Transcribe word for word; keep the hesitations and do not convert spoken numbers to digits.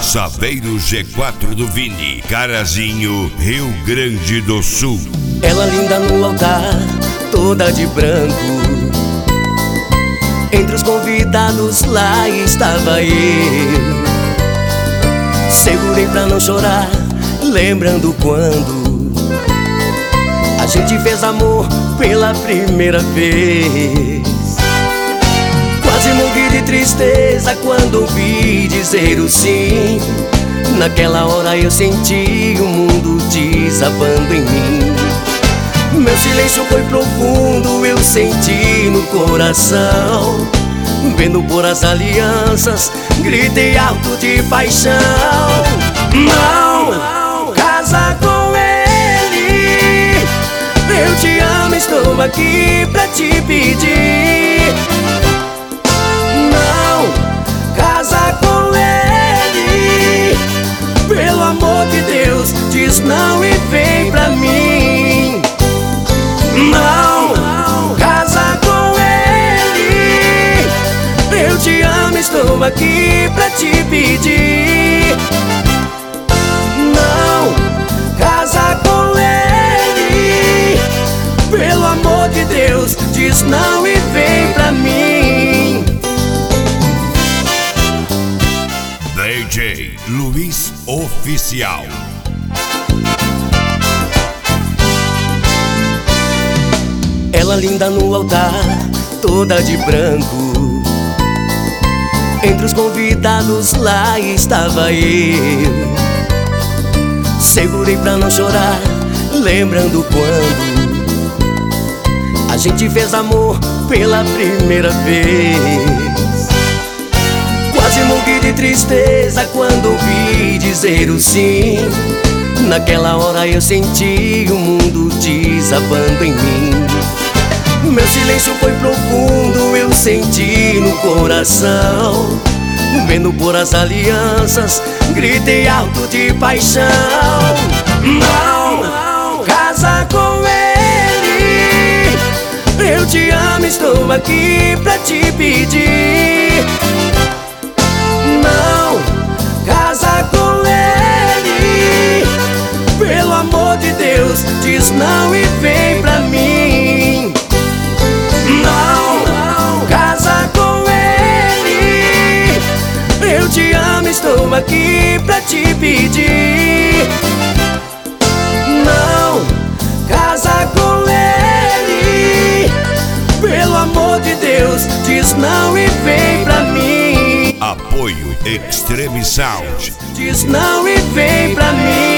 Saveiro G quatro do Vini, Carazinho, Rio Grande do Sul. Ela linda no altar, toda de branco. Entre os convidados lá estava eu. Segurei pra não chorar, lembrando quando a gente fez amor pela primeira vez. Quase morri de tristeza quando ouvi dizer o sim. Naquela hora eu senti o mundo desabando em mim. Meu silêncio foi profundo, eu senti no coração. Vendo por as alianças, gritei alto de paixão. Não, casa com ele. Eu te amo, estou aqui pra te pedir. Não, casa com ele. Pelo amor de Deus, diz não e vem pra mim. Não, casa com ele. Eu te amo, estou aqui pra te pedir. Não, casa com ele. Pelo amor de Deus, diz não e vem pra mim. D J Luiz Oficial. Ela linda no altar, toda de branco. Entre os convidados lá estava eu. Segurei pra não chorar, lembrando quando a gente fez amor pela primeira vez. Quase morri de tristeza quando ouvi dizer o sim. Naquela hora eu senti o mundo desabando em mim. Meu silêncio foi profundo, eu senti no coração. Vendo por as alianças, gritei alto de paixão. Não, casa com ele. Eu te amo, estou aqui pra te pedir. Não, casa com ele. Pelo amor de Deus, diz não e vem pra mim. Não, casa com ele. Eu te amo, estou aqui pra te pedir. Não, casa com ele. Pelo amor de Deus, diz não e vem pra mim. Apoio Extreme Sound. Diz não e vem pra mim.